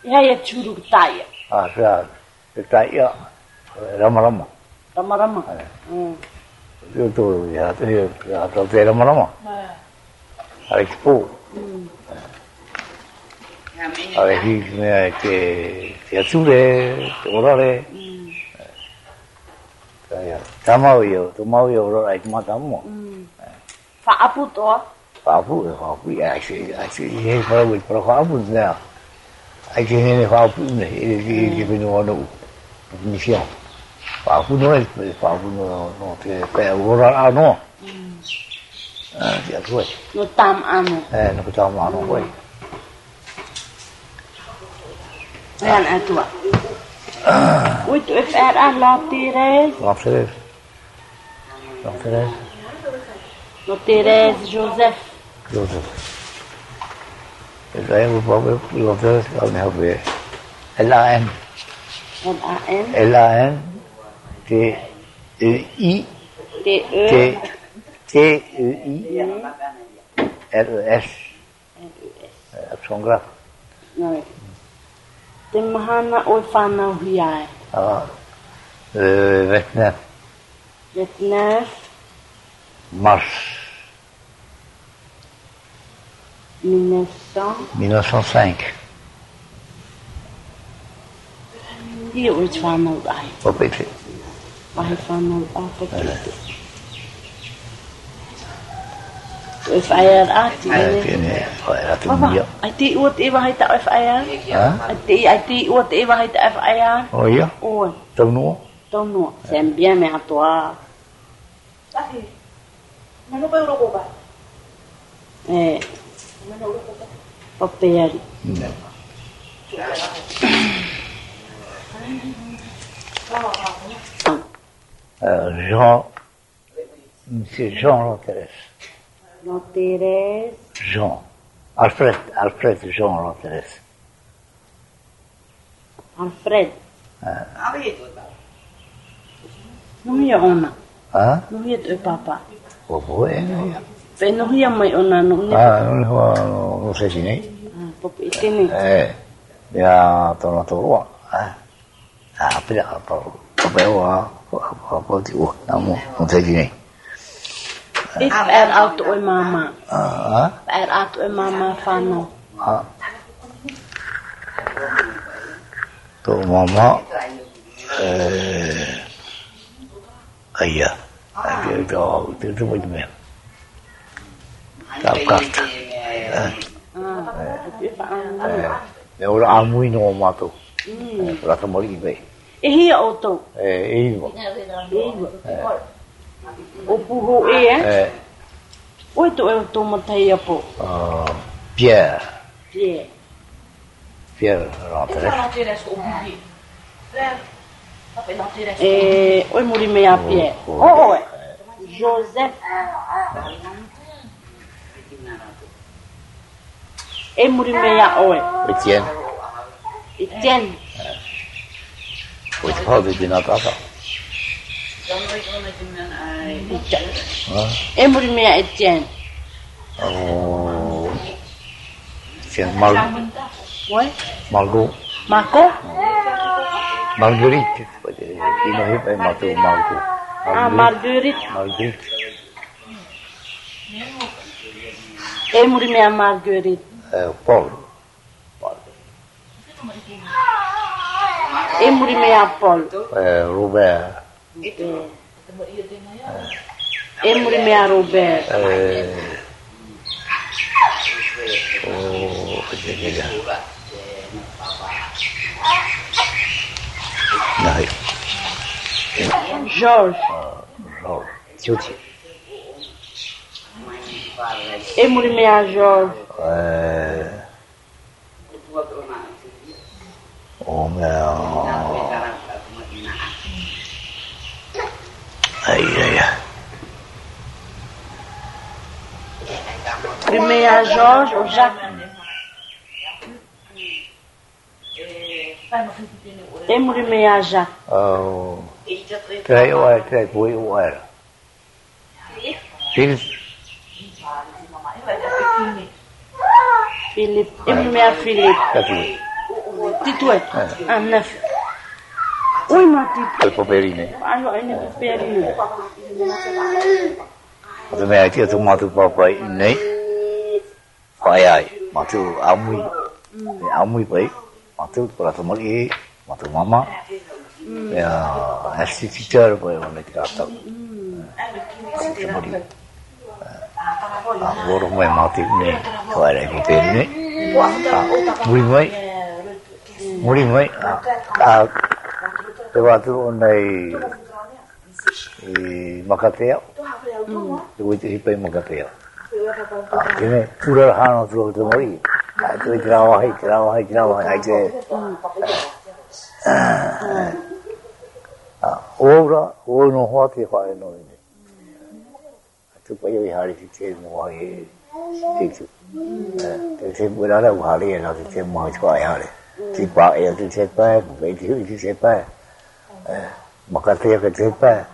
Ya ya churu taya. 是啊，咱要rama. Rama. Itu ya, itu ya, atau rama. Hari itu. Hari ini ke sudah orang le. Saya, tamu yo orang itu macam. Faapu tu. Faapu ya, ini kalau faapu ni. Ini faapu ni, ini penuh misi. Faapu ni, te orang anu. Dia tu. No tam anu. No tam anu koi. Yan atua. Wait, if era Lotires. Lotires Joseph. Saya lupa Lotires kalau ni apa? LAN. TEI LES. Absongra. Temahana Oifana Huyai. Vietnam. Mars. 1905. Hier ooit van nou bij. Wat weet je? Bij van nou bij. If ayar ati. Papa, ati uot eva haita if ayar. Ati uot eva haita if ayar. Oh iya. Oh. Tahu no. Sembia me atua. Ahi. Mana pa uro ko ba? Mana uro ko ba? Papayari. Monsieur Jean Lotires. Jean. Alfred Jean Lotires. Alfred. Apa itu? Não ia ona. Não ia tu papa. Não ia mãe ona não. Não sei se nem. Papa itu ni. Ya tolong tolong. Apa dia apa tu? Namu não sei se nem. Ik out oi mama. Out oi mama fano. Tu mama. Ayah. Itu macam Kapkat. Orang amui no mato. Rasa mori be. Ia auto. Ivo. O puho Oi tu tu matai apo. Pierre. Oi muri mea Pierre. Oh. Joseph. Muri mea oi. Etienne. Oi pode de Natal. Muri mea Etienne. Etienne Margot. Oi? Margot. Marguerite. Ino hip ai matu Margot. Marguerite. Muri mea Marguerite. Paul. Muri mea Paul. Robert. Muri mea Robert. Này. George. Chú chị. Muri mea George. Primeira Jorge ou Jacques? Muri mea Jacques. Cái cuối rồi. Philip. Muri mea Philip. Titue. Anna. Oi, Mati. Il poverine. Allora, ne poverine. Dove hai detto Matu papai nei? Ai, Matu amui pai. Matu para tomari, Matu mama. Ya, asli teacher pai orang kita. Tomari. Orang mai mati ni, kau ada kita ni. Muri mai. Sebab tu ondai Makatea. Tu itu hipai Makatea. Ini pura hana tu tomari. Tu ceramah aja. Ora no hati fai no ini. Tu payah hari kita muai itu. Kita berada hari yang kita muai cuai hari. Tiba ya tu siapa, begitu itu siapa. Makatea ke siapa.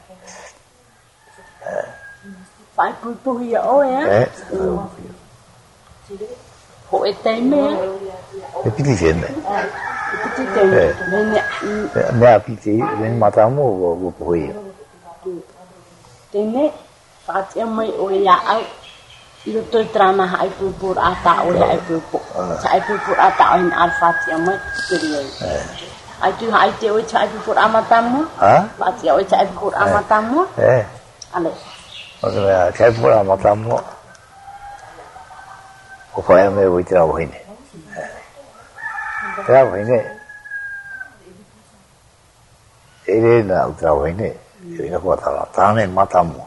Phải bùi ôi á. Hội tên mẹ. Cái gì vậy này? Cái tên mẹ. Mẹ cái gì? Nên mà tao mua của bùi. Tên mẹ. Phát em mấy ôi ya. Itu tu drama hai pupur ata oi hai pupur. Hai pupur ata in alfa em mấy period. Ai tu hai te oi hai pupur amatamu? Hả? Phát oi hai pupur amatamu? Ale. Maksudnya saya pula matamu. Upaya me withdraw ini. Withdraw ini. Ini nak withdraw ini. Ini aku tahu. Tangan matamu.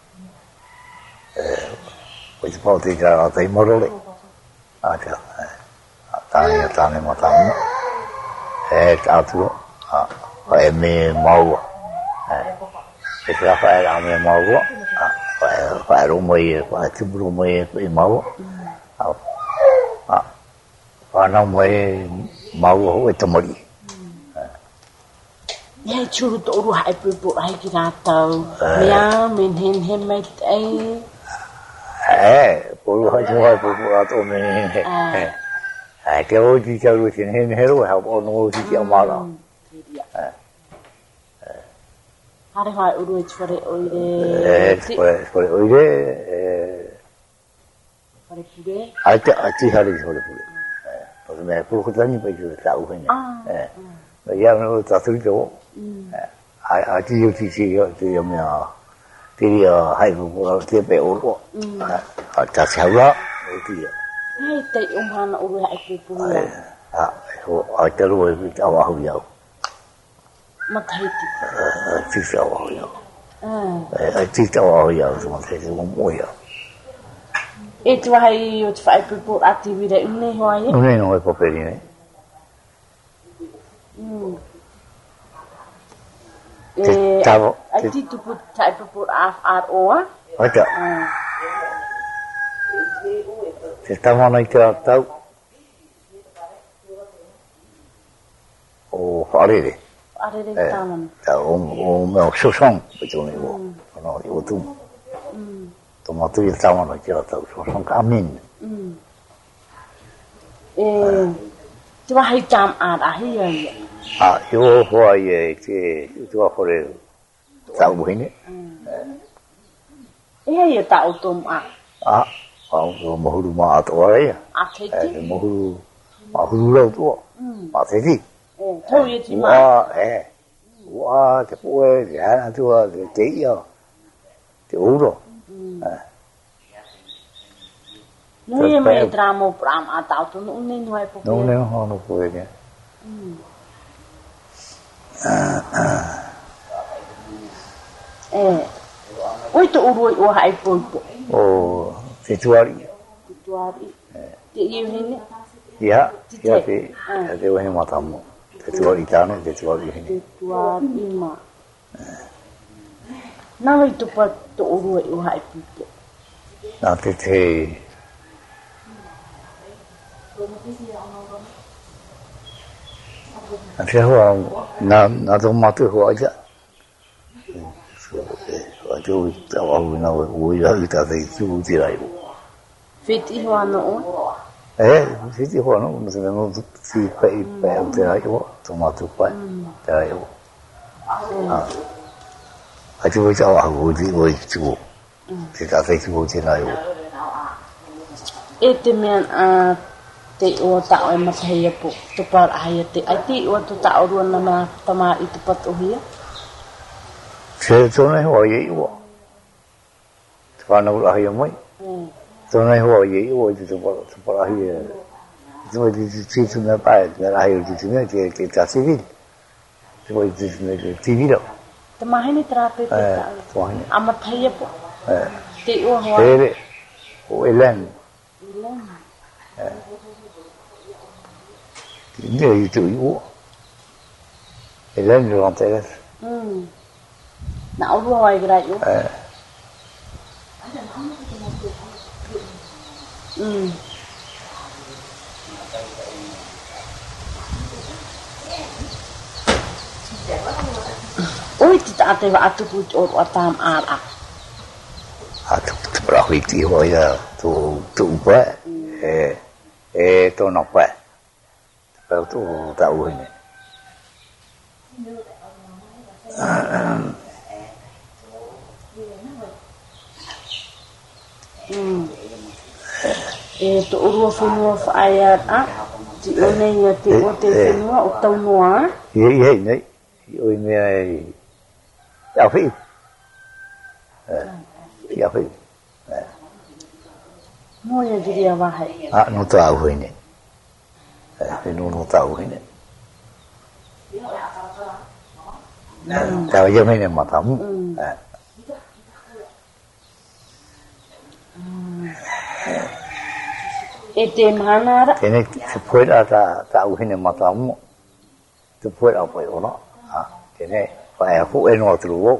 Withdraw tidak ada imorale. Ada. Tangan matamu. Atu. Me mau. Kita phải làm mau quá. Phải rumah, phải cuma rumah mau. Và nó mới mau itu mari. Ya curu tu orang hai pupur hai kita tahu. Ya min hemat Puluh hai pupur atau min. Kalau di jalur sini hero help orang di Amara. Hari hai urut sore oire. Sore oire. Sore pule. Aci hari sore pule. Maksudnya puluh tani baju tahu kan. Yang itu tak terlalu. Aci yo cici yo tu yang mana. Dia hai puluh dia beul. Tak siapa itu ya. Hai tak umpan urut hai puluh. Ada luar itu awak dia. Matahiti. Tidak awak dia. Tidak awak dia semua itu semua. Itu hai ut fai pupur aktiviti ini hoai. Ini no papel ini. Tahu. Ati tu put fai pupur FRO. Ada. Kita mana itu tahu. Oh, hari ini. Hari ini taman. Tahu, mau susung betul ni. Kalau itu. Tomato itu taman aja tahu. Susung kamin. Cuma hai jam akhir ya. Yo hoai itu apa le? Tahu ini. Ya tahu tom mau rumah atau apa ya? Mau lau tu. Materi. Tahu ya cuma. Wah, cepuai, jangan tu cek ya. Tiada. Nui mai drama pram atau tu nui nui pupur. Nui hono pupur ni. Oi tu urui hai pupur. Oh, Februari. Dia ini. Ya, ya tu. Ada orang matamu. Februari tanah, Februari ini. Februari mah. Nama itu pat tu urui hai pupur. Nanti teh. Nanti orang nak tu matu aja.就我那我要给他在住起来。 飞机话呢？ Siti ho no, non se ne non si fai per te io, tomato qua. Dai io. A tu vuoi ciao a voi tu. Ti sta sei tu ci dai io. E te men a te o ta o ma sai po to par ai te ai ti o to ta o na ma tama I te pat o hia. Se sono io. Fanno la io mai. Sono io ti to io. Noi ci sono pai, la io ci sono che ta civil. Noi ci sono civil. Te mahini trape te ta. Ama thai po. Te o ho. O elan. Ini itu io. Elan lo antes. Na o ho ai gra io. Oi ti ta te va tu put o atam ara. Tu però ti voglio tu qua tu no qua. Però tu ta uine. To uru funu fa ayat ti one ti o te funu o tau noa. Ye nei. Oi me ya fi. Ya fi. Mo ye diria va hai. No ta uine. No ta uine. Ta yo me ne ma ta mu. E te manara. Tene se puoi ta uine ma ta mu. Tu puoi a poi o no. Tene fa fu e no tru.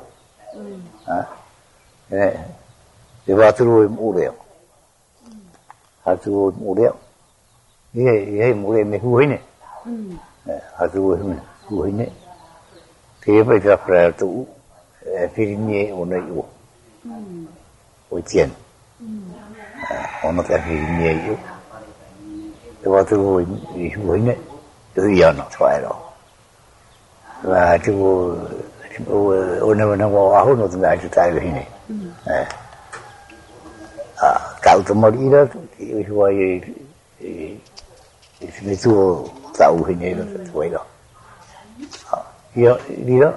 Te va tru mu le. Ha tru mu le. Ye mu le me uine. Ha tru uine. Te vai tra fra tu firnie o nei o. O tien. Ono ta firnie io. Te va tru uine. Tu ia no twaero. Và chú ôn nó vào áo nó lại chú tay về này, cạo tấm mỡ đi đó thì hồi mấy chú cạo hình này nó tuổi đó, đi đó,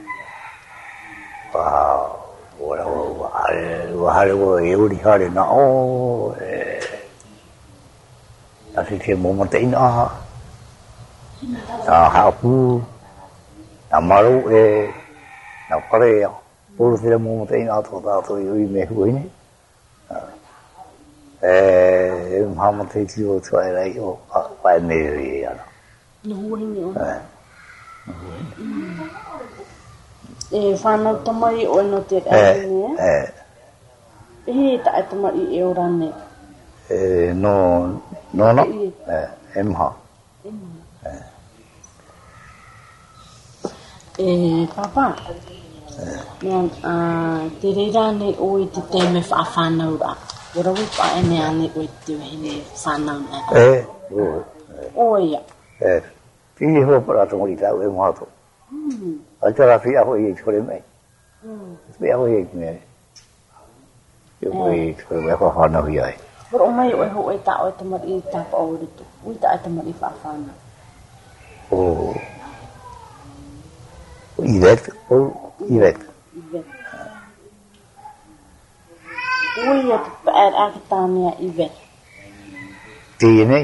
và hai đứa yêu đi hai đứa nó, ta thì thêm một tí nó, học Amaru na pare por ser mo te na to ta to yo me huine mama te ti o try lai o pa me ri ya no huine fa no tomai o no te ne ta tomai e ora ne no em ha papa men te reira ne o te te me fa whanau ra ora wi pa ene ane o te hene whanau na oia ti ho para to ri ta e mo to altera fi a ho e chore mai fi a ho e ne yo voi chore me fa whanau ia pero o mai o e ta o te mari ta pa o tu ui ta te mari fa whanau Yvette. Ui, at Akitania Yvette. Tiene?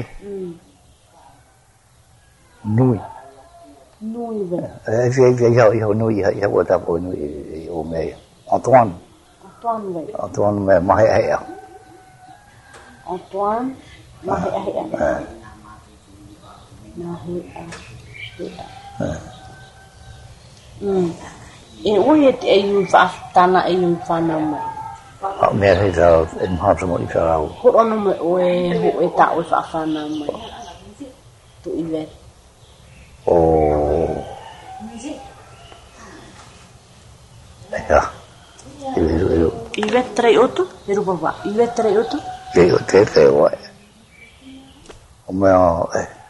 Nuôi. Nuôi vậy. Giờ nuôi giờ của ta của nuôi ô mẹ Antoine. Antoine vậy. Antoine mẹ mai ai à? Antoine mai ai à? Mai à. E ui te e iu whaafutana e iu whanau mai. Mea hei tau e mhata mo I wharau. Ho ono mai oe ho e ta oe whaafana mai. Tu I vere. Eka. Iru. I vere trei oto? E rupa wā. I vere trei oto? Trei oe. Oma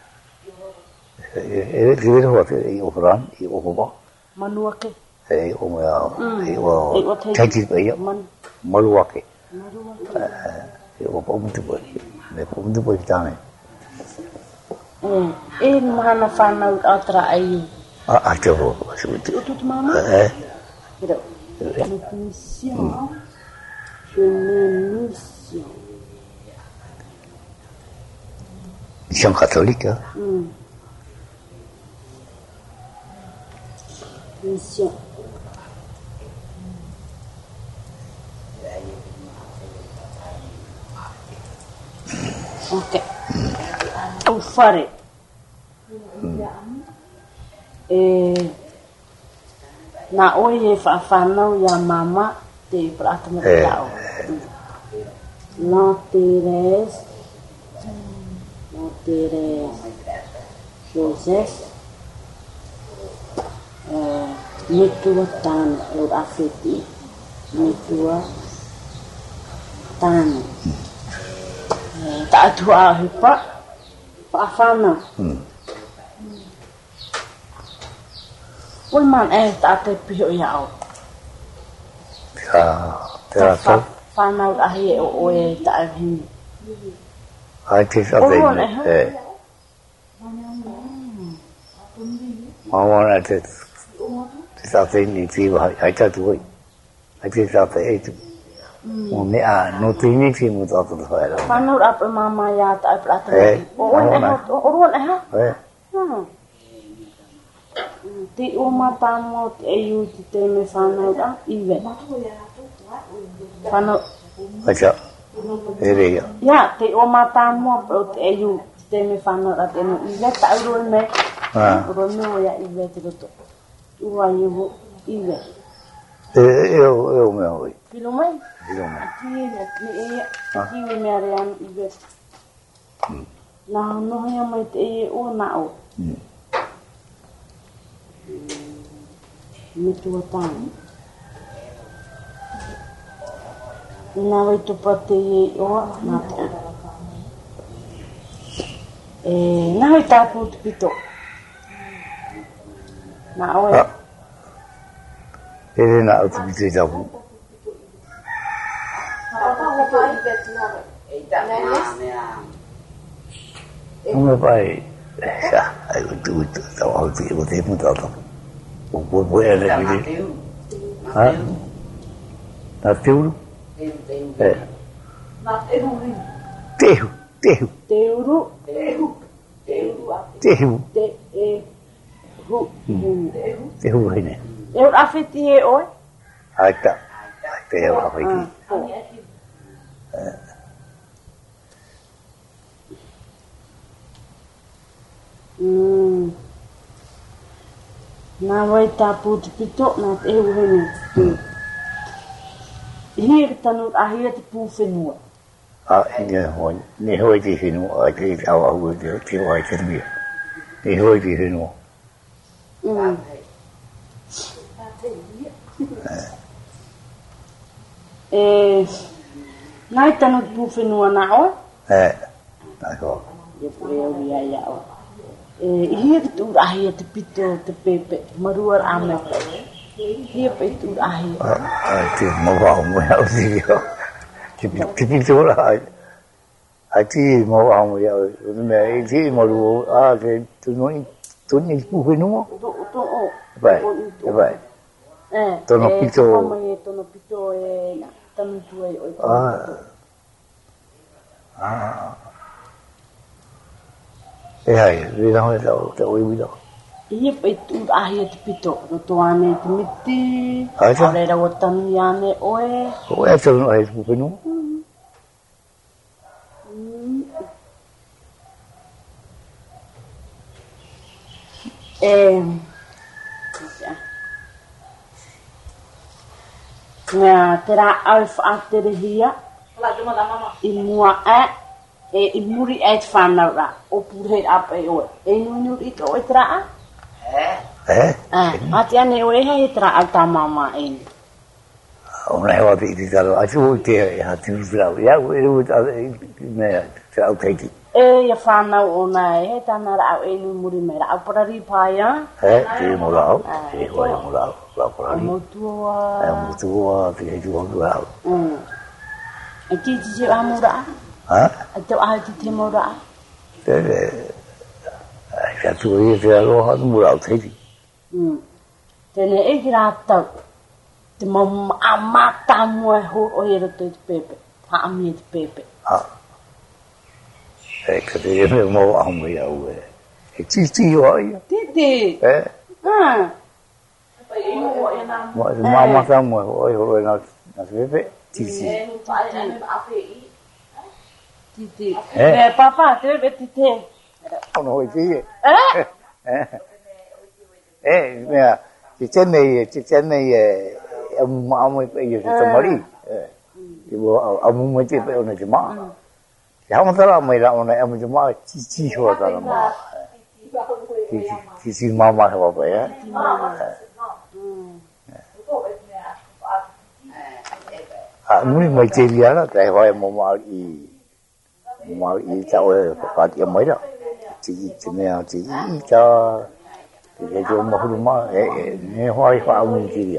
ele ho te I ofran I ofo. Manuake. Oma o taiti pe maluake. O pomtu pe. Me pomtu pe tane. Mahana whanau atra ai. Te ho. Tutu mama? Pero, mission. Mission catholique. Mission. Ok. O fare. Na oie whanau ia mama te prata mo tau. No Teres Joseph Mitua tan eur afeti Mitua tan ta tua hipa pa Oi man ta te pio ia au. Te so. Whanau ahi o e ta ahi. Ai te sa te. Mawana te sa te ni tiva ai ta tu. Ai te sa te e tu. O me no te ni ti mo ta tu fa. Whanau apa mama ya ta prata. O ruan ha? Te o matamo te eu te me whanau iwe. Whanau. Acha. Ere. Ya, te o matamo te eu te me whanau te no iwe ta uro me. Uro me o ya iwe te roto. Ua iwo iwe. Eu me oi. Filomai? Filomai. Aki me arean iwe. Na no hea mai te e o na o. Mitua tani. Ina wai tupa te e oa nā te. Nā hoi tāpū te pito. Nā oe. Ere nā o te pito I tāpū. Unga pai. Ai o tu tau au te o te muta tāpū. O poe ane pili. Nā teuru? Tehu. Teuru. Tehu hine. Eu awhiti e oe? Aita. Te eu awhiti. Nā wai tāpū te pito, nā te ehu hene. Hei tanu ahia te pū whenua. Ne hoi te whenua, ai te au au te wai te mia. Ne hoi te whenua. Nai tanu te pū whenua nā oe? Nā koa. Ia pure au ia ia oe. Hia te tūra ahia te pito, te pepe, maruar ame. Hia pe tūra ahia. Te mawao mo au te kia. Te pito ora ai. Ai te mawao mo au. Me te maruo, te tuni pu whenua. Vai. Tono pito. Tono pito e tanu tua e oi. Hai, rira hoi te oi wira. Ia pe tūra ahia te pito, roto ane te miti. Areira o tanu i ane oe. Oe a tanu ai pu whenua. Ngā te rā au whaatere hia. I mua I muri e te whanau rā. O pure apa e oe. E nunuri te oe te rā? Ati ane oe hei te rā au tā mama e ni. Ona hewa te iti talo. Ati o te hea te nurau. Ia ue te au teiti. ya whanau o nei, tana rau e nu muri me rau parari paia. Te morau, te hoi morau, rau parari. Motua. Motua, te he juhau rau. E titi se amura? E tau ahi te mora? Ka tua ia te aroha morau teiti. Tene e ki rātau, te mau amata mua e hor o hera tui te pepe, ha amia te pepe. Ka te e me mau amu i au e. E titi o ai. Titi? Mamata mua o i horo e nā te pepe. Titi. Titi. Papa, te pepe titi. Ono hoi tii e. Mea, te tenei e amu maamu e pei e te tamari. Amu mai te pei o ne te maa. Te hamatara mai ra ona amu te maa titi hoa tara maa. Titi mama hewa pei e. Muni mai te riana, te hewa e mo maa i tau e whakati a mai ra. Te mea te i ta te te o mahuru maa ne hoa i whaau ni te ria.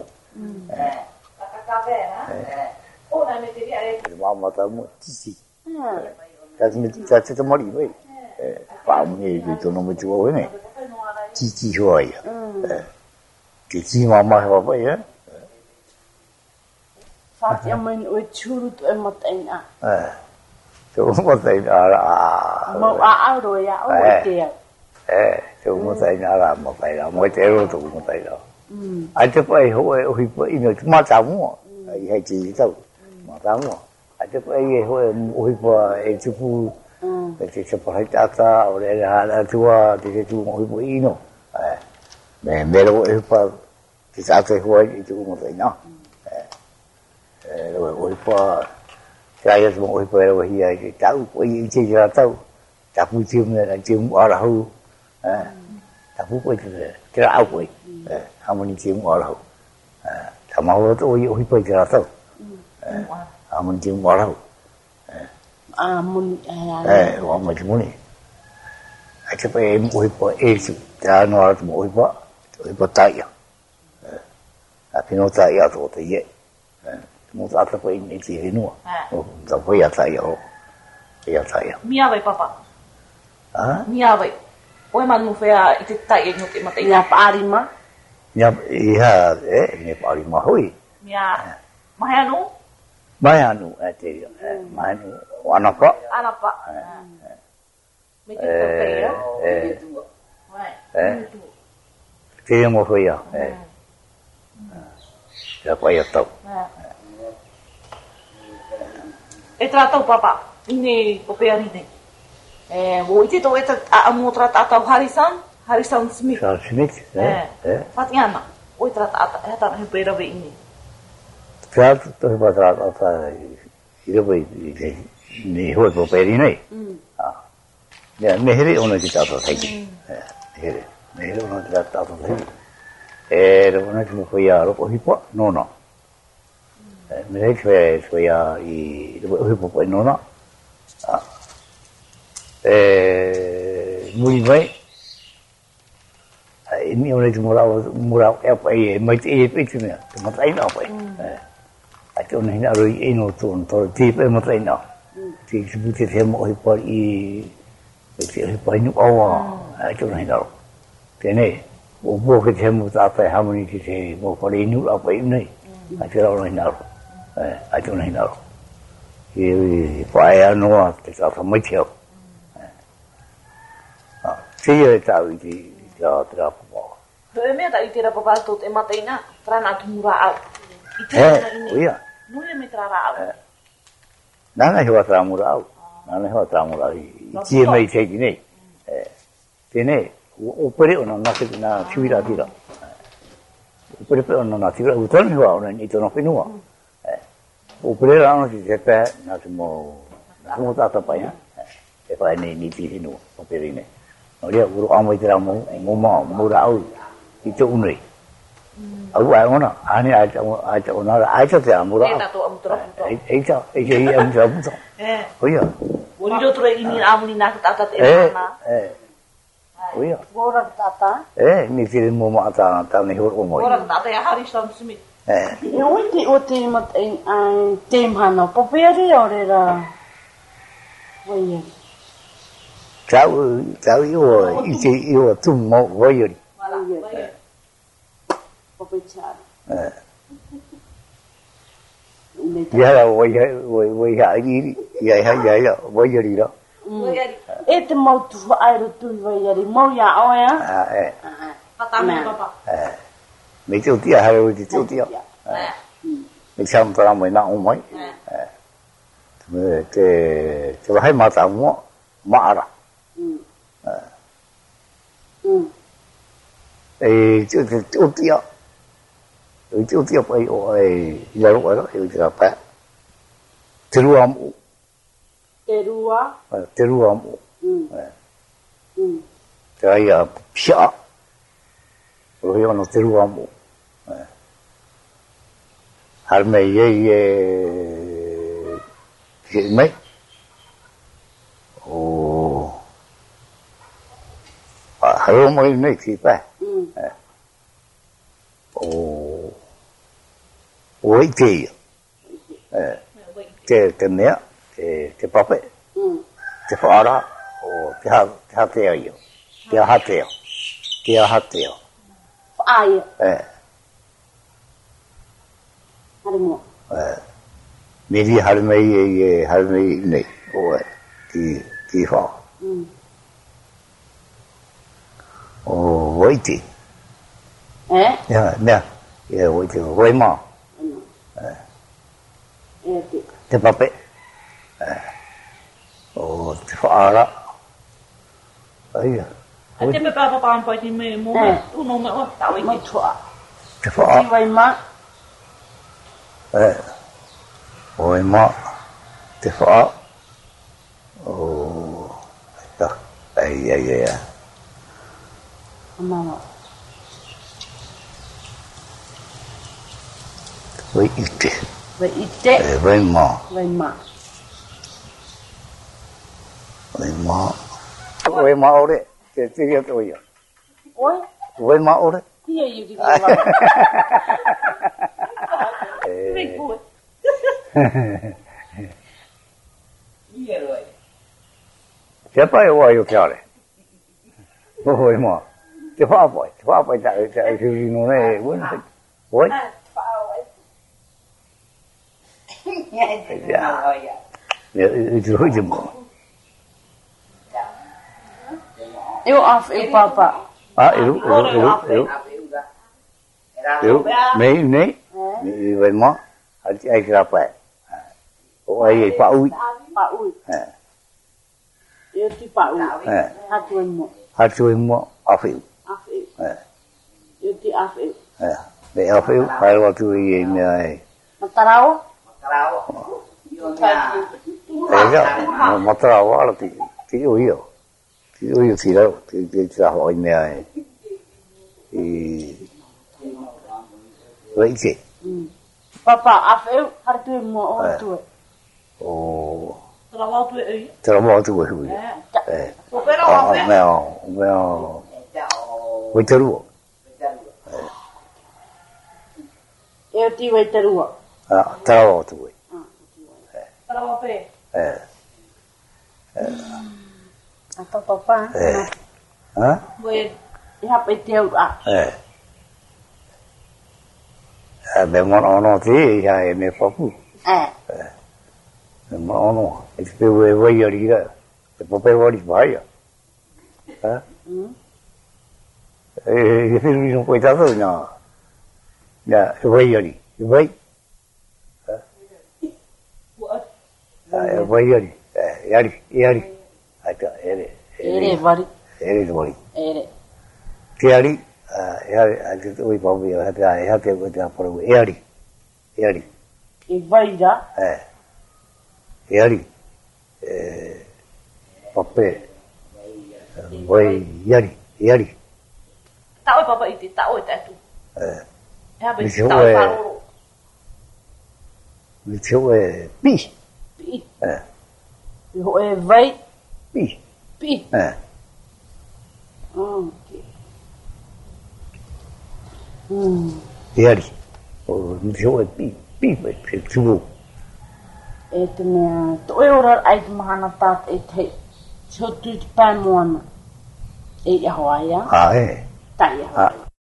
Te mamata mua titi. Ta te tamari mai. Whaau ni e tono me tu au ene. Titi hoa ia. Titi mama hewa pai e. Whati a mai o e tūru tu e mataina. Te o mataina ara. Mau a auro e a o e te au. Te o mataina ara mataina. Mo te ero tu mataina. Ai te pai hoa e ohi pai ino te mata mua. I hei te i tau. Mata mua. Ai te pai e hoa e ohi pai e tupu. Te te parai tata o re hana tua te tu ohi pai ino. Me mero e pai te tata e hoa i tupu mataina. Ohi pai Kaya semua oi pai rawa hia ke tau oi i te jara tau. Tapu tium na tium ara hu. Tapu oi te ra au oi. Hamoni tium ara hu. Tamau to oi pai jara tau. Hamoni tium ara hu. Mun wa mai muni. Ake pai oi pai e su. Ta no ara mo oi pai tai. Apino tai a to te ye. Mo ata pai ni te hinua. Ta pai ata ia o. Ia tai. Mia vai papa. Mia vai. Oi manu fea I te tai no te mate. Ia parima. Ia ia ne parima hoi. Mia. Mahanu? Mahanu te ia. Mahanu anapa. Anapa. Me te tai. Te mo hoi ia. Ya pai atau. E tratau papa, ine kopea rine. Wo I te tau e a mo trata atau Harrison Smith. Smith, Fatiana, o I trata ata, e tana he pera ve ine. Trata to he trata ata, I rewa ni hoi po peri nei. Ya, nehere ona ki tata taiki. Nehere ona ki tata taiki. Rewa ki mo hoi a roko hipa, no. Me rei soia I rewa hipa po nona. Muri mai. Ini ona ki murau e pai mai te e piti mea. Te matai nao pai. Ate ona hina roi e no tōn tō te pai matai nao. Te kipute te mo hipa I te hipa inu awa. Ate ona hina ro. Tēnei. O bō ke te mo tātai hamoni ki te mo pare inu rau pai nei. Ate ona hina ro. Ate ona hina ro. I pae anoa te tātai mai te au. Te ia e tau I te rapa pāua. He mea ta I te rapa pātou te mataina, trana atu mura au. I te rana ine. Oia. Nui me trara au. Nana hewa tramura au. Nana hewa tramura au. I tia mei teiki nei. Tēnei, o pere ona nake nā tiwira tira. O pere pe ona nā tiwira. O tonu hewa ona ni tono whenua. O pere rana ki te pē, nā te mō tāta pai. E pai nei ni ti hinua. O pere nei. Nō rea, uro amai te rā mō ra au. I te unei. Au ai ona, ane aita ona, aita te amura. E tato amutura puto. Eita, I amutura puto. Oia. Urido tura ini amuni nak tata mana. Uya. Gora tata. Ni tiri mo mata ta ni hor mo. Orang tata ya hari sam Smith. E oti mat ai tem hana poperi orera. Wei. Chao yo iti yo tu mo wei. Popechar. Ya la wei ha ni ya wei ri đó. E te mau tu ai ro tu wei ri mau ya o ya. Patame papa. Mấy châu tia hay rồi thì châu tia. Mấy trăm tao mới nặng mấy. Cái hay mà tao mua mà ra. Châu tia. Châu tia phải ôi giờ lúc đó thì là phải. Terua. Cái pia. Rồi nó terua. Hal mày chuyện mấy hal mấy này thì phải với gì cái này cái bắp ấy cái phở đó cái hạt tiêu cái hạt tiêu ai Harimo. Mình đi hal mấy này thì phở với gì nè với gì với mà cái bắp ấy cái phở đó ấy Ate me papa pampa ti me mo tu no me o ta Mai thua. cái phở Vai ma. Ôi mà cái phở đó ai Mama. với ít Vai ite. với mà với mà đấy cái gì tôi vậy Oi. với mà đấy Kia you di va. me ko. Ie rồi. cái phảiว่าอยู่แค่เลยvới mà cái phở phải chạy thì nó này với rồi chứ mà Eu off eu papa. Yếu mấy nấy vậy mà ai ra phải ai phải ui Pa ui. Eu ti pa ui. Ha tu mo. afiu Af eu. Eu ti af eu. để afiu phải là tu gì này Matarao. đấy đó mà tao là thì ui thì đâu thì là hỏi này thì vậy gì Papa af eu har tu mo o tu. Trabalho tu aí. trabalho tu ui O pero o pe. mèo với terua Eu ti vai terua. trabalho tu ui Trabalho pe. Atau papa. hả Voi Ia pe teu a. để món nó thì hay này pháp món nó cái về giờ đi đó cái pháp về đi phải à cái phim nó quay tao rồi nhá dạ về giờ đi về giờ đi yari acha Ere vari. vari Ere. yari acha oi babu ya ha ke ko por yari E vai da. yari pape vai yari ta oi papa iti ta oi ta tu. Ya be Dice, ta "Ue." paro. mi chiu bi Pi. Ho e vai. Pi. Pi. Iari. O msho e pi. Pi vai tu. E te mea, to e ora ai te mahana tāt e te so tu te pai moana. E ia hoa ia. Ah, Tai ia hoa.